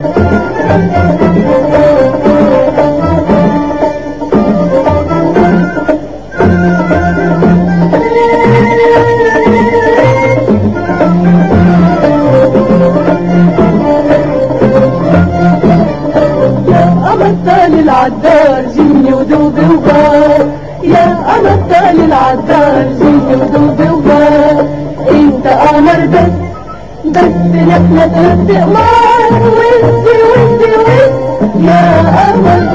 العدار جيني ودوبي وبار، يا قمر العدار جيني ودوبي وبار. انت قمر بس نحن ثلاث قمار، وانت يا قمر.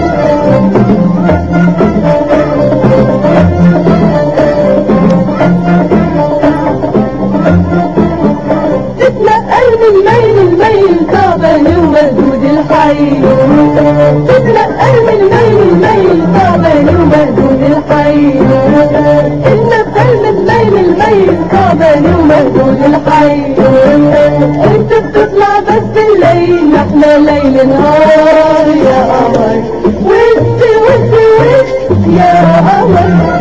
تتنقل من ميل الميل تعبان ومهدود الحي، تتنقل من ميل تعبان ومهدود الحي. تتنقل من ميل تعبان ومهدود الحي. انت بتطلع بس الليل نحنا ليل نهار يا قمر، وانت يا قمر.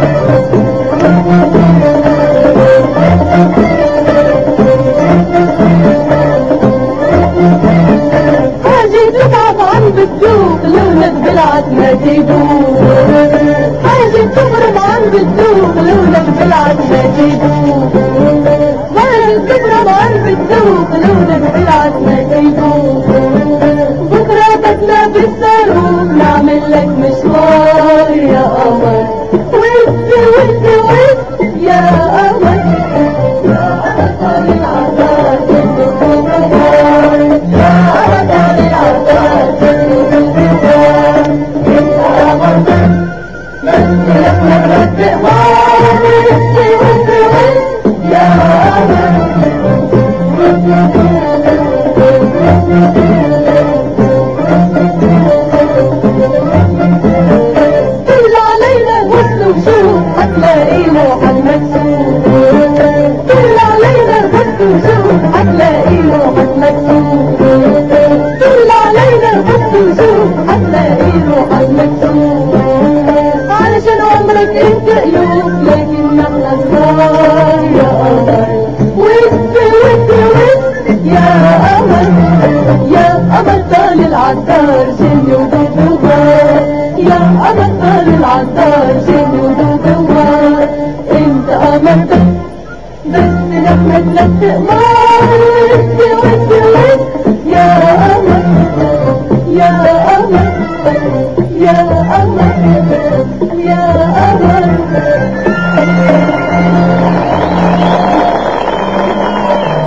بتدوق لونك بالعتمة تدوق، حاجة تبرم عن بتدوق لونك بالعتمة تدوق، حاجة تبرم عن بتدوق لونك بالعتمة تدوق. بكرة بدنا بالصاروخ نعمل لك مشوار يا قمر، وانت يا قمر. يا قمر العطار تدوق النار، يا قمر العطار علشان عمرك انت قلوب لكن نحن صغار يا قمر، وانت يا قمر. يا قمر طال العطار جني ودوبي وبار، يا قمر طال العطار جني ودوبي وبار. انت قمر بس نحن ثلاث قمار، وانت يا قمر يا قمر يا قمر يا قمر.